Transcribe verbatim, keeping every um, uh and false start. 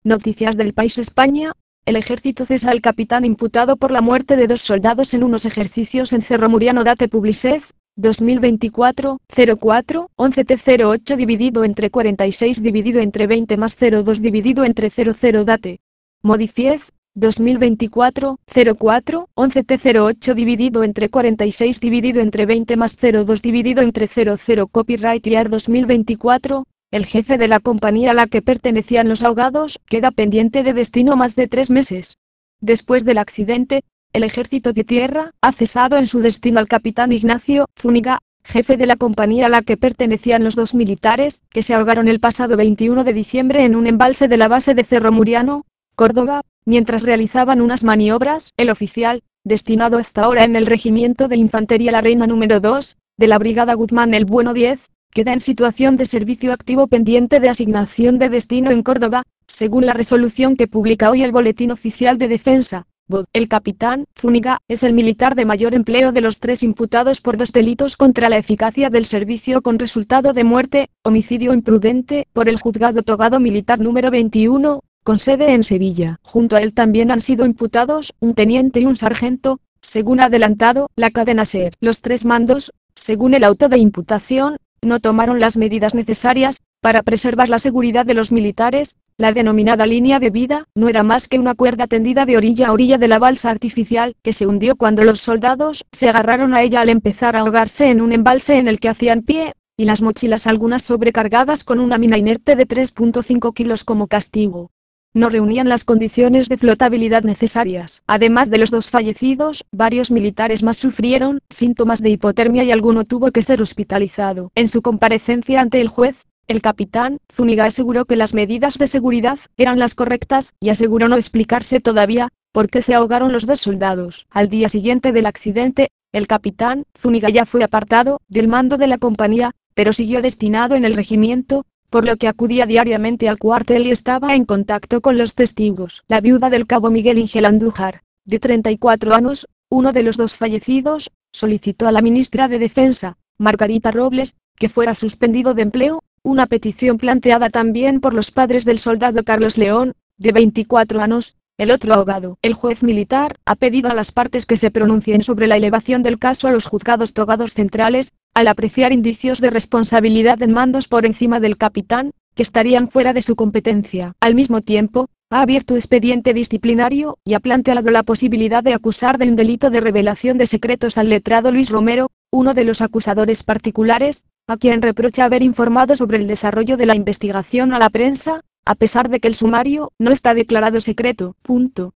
Noticias del País España. El ejército cesa al capitán imputado por la muerte de dos soldados en unos ejercicios en Cerro Muriano. Date Publicez, dos mil veinticuatro, cero cuatro, once T cero ocho dividido entre cuarenta y seis dividido entre veinte más cero dos dividido entre cero cero. Date. Modifiez, dos mil veinticuatro, cero cuatro, once T cero ocho dividido entre cuarenta y seis dividido entre veinte más cero dos dividido entre cero cero. Copyright Year dos mil veinticuatro. El jefe de la compañía a la que pertenecían los ahogados queda pendiente de destino más de tres meses. Después del accidente, el ejército de tierra ha cesado en su destino al capitán Ignacio Zúñiga, jefe de la compañía a la que pertenecían los dos militares, que se ahogaron el pasado veintiuno de diciembre en un embalse de la base de Cerro Muriano, Córdoba, mientras realizaban unas maniobras. El oficial, destinado hasta ahora en el Regimiento de Infantería La Reina número dos, de la Brigada Guzmán el Bueno diez, queda en situación de servicio activo pendiente de asignación de destino en Córdoba, según la resolución que publica hoy el Boletín Oficial de Defensa. El capitán Zúñiga es el militar de mayor empleo de los tres imputados por dos delitos contra la eficacia del servicio con resultado de muerte, homicidio imprudente, por el Juzgado Togado Militar número veintiuno, con sede en Sevilla. Junto a él también han sido imputados un teniente y un sargento, según ha adelantado la cadena SER. Los tres mandos, según el auto de imputación, no tomaron las medidas necesarias para preservar la seguridad de los militares. La denominada línea de vida no era más que una cuerda tendida de orilla a orilla de la balsa artificial que se hundió cuando los soldados se agarraron a ella al empezar a ahogarse en un embalse en el que hacían pie, y las mochilas algunas sobrecargadas con una mina inerte de tres punto cinco kilos como castigo. No reunían las condiciones de flotabilidad necesarias. Además de los dos fallecidos, varios militares más sufrieron síntomas de hipotermia y alguno tuvo que ser hospitalizado. En su comparecencia ante el juez, el capitán Zúñiga aseguró que las medidas de seguridad eran las correctas, y aseguró no explicarse todavía por qué se ahogaron los dos soldados. Al día siguiente del accidente, el capitán Zúñiga ya fue apartado del mando de la compañía, pero siguió destinado en el regimiento, por lo que acudía diariamente al cuartel y estaba en contacto con los testigos. La viuda del cabo Miguel Ingel Andújar, de treinta y cuatro años, uno de los dos fallecidos, solicitó a la ministra de Defensa, Margarita Robles, que fuera suspendido de empleo, una petición planteada también por los padres del soldado Carlos León, de veinticuatro años, el otro ahogado. El juez militar ha pedido a las partes que se pronuncien sobre la elevación del caso a los juzgados togados centrales, al apreciar indicios de responsabilidad en mandos por encima del capitán, que estarían fuera de su competencia. Al mismo tiempo, ha abierto expediente disciplinario y ha planteado la posibilidad de acusar de un delito de revelación de secretos al letrado Luis Romero, uno de los acusadores particulares, a quien reprocha haber informado sobre el desarrollo de la investigación a la prensa, a pesar de que el sumario no está declarado secreto. Punto.